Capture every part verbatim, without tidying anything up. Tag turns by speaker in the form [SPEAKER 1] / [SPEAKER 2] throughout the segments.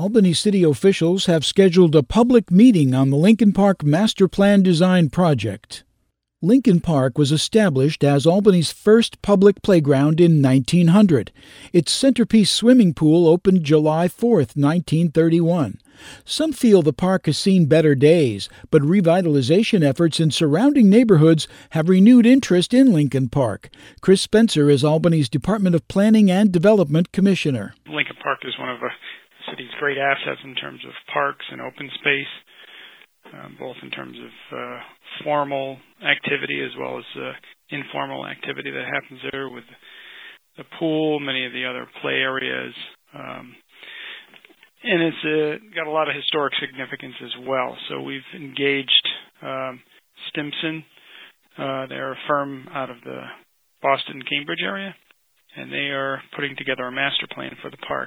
[SPEAKER 1] Albany City officials have scheduled a public meeting on the Lincoln Park Master Plan Design Project. Lincoln Park was established as Albany's first public playground in nineteen hundred. Its centerpiece swimming pool opened July fourth, nineteen thirty-one. Some feel the park has seen better days, but revitalization efforts in surrounding neighborhoods have renewed interest in Lincoln Park. Chris Spencer is Albany's Department of Planning and Development Commissioner.
[SPEAKER 2] Lincoln Park is one of the city's great assets in terms of parks and open space, uh, both in terms of uh, formal activity as well as uh, informal activity that happens there with the pool, many of the other play areas. Um, and it's uh, got a lot of historic significance as well. So we've engaged um, Stimson. Uh, they're a firm out of the Boston, Cambridge area, and they are putting together a master plan for the park.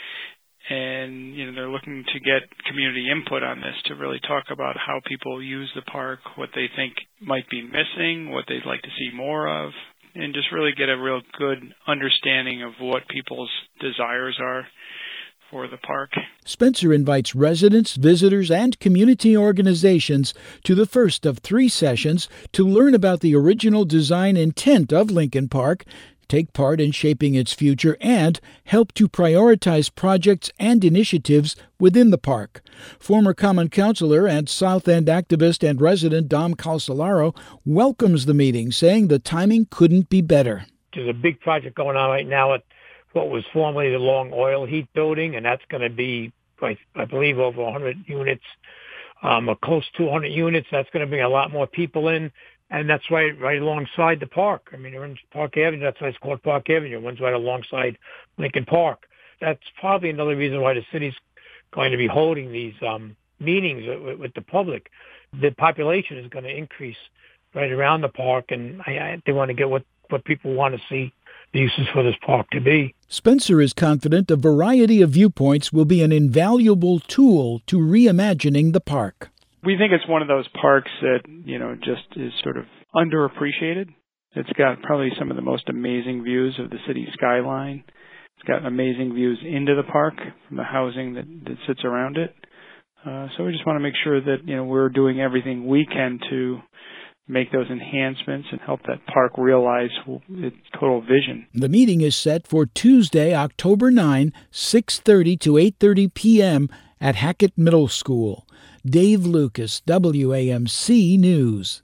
[SPEAKER 2] And, you know, they're looking to get community input on this to really talk about how people use the park, what they think might be missing, what they'd like to see more of, and just really get a real good understanding of what people's desires are for the park.
[SPEAKER 1] Spencer invites residents, visitors, and community organizations to the first of three sessions to learn about the original design intent of Lincoln Park, take part in shaping its future, and help to prioritize projects and initiatives within the park. Former Common Councilor and South End activist and resident Dom Calcelaro welcomes the meeting, saying the timing couldn't be better.
[SPEAKER 3] There's a big project going on right now at what was formerly the Long Oil Heat Building, and that's going to be, I, I believe, over one hundred units, um, or close to one hundred units. That's going to bring a lot more people in. And that's right, right alongside the park. I mean, they're in Park Avenue. That's why it's called Park Avenue. One's right alongside Lincoln Park. That's probably another reason why the city's going to be holding these um, meetings with, with the public. The population is going to increase right around the park, and I, I, they want to get what, what people want to see the uses for this park to be.
[SPEAKER 1] Spencer is confident a variety of viewpoints will be an invaluable tool to reimagining the park.
[SPEAKER 2] We think it's one of those parks that, you know, just is sort of underappreciated. It's got probably some of the most amazing views of the city skyline. It's got amazing views into the park from the housing that, that sits around it. Uh, so we just want to make sure that, you know, we're doing everything we can to make those enhancements and help that park realize its total vision.
[SPEAKER 1] The meeting is set for Tuesday, October ninth, six thirty to eight thirty p.m. at Hackett Middle School. Dave Lucas, W A M C News.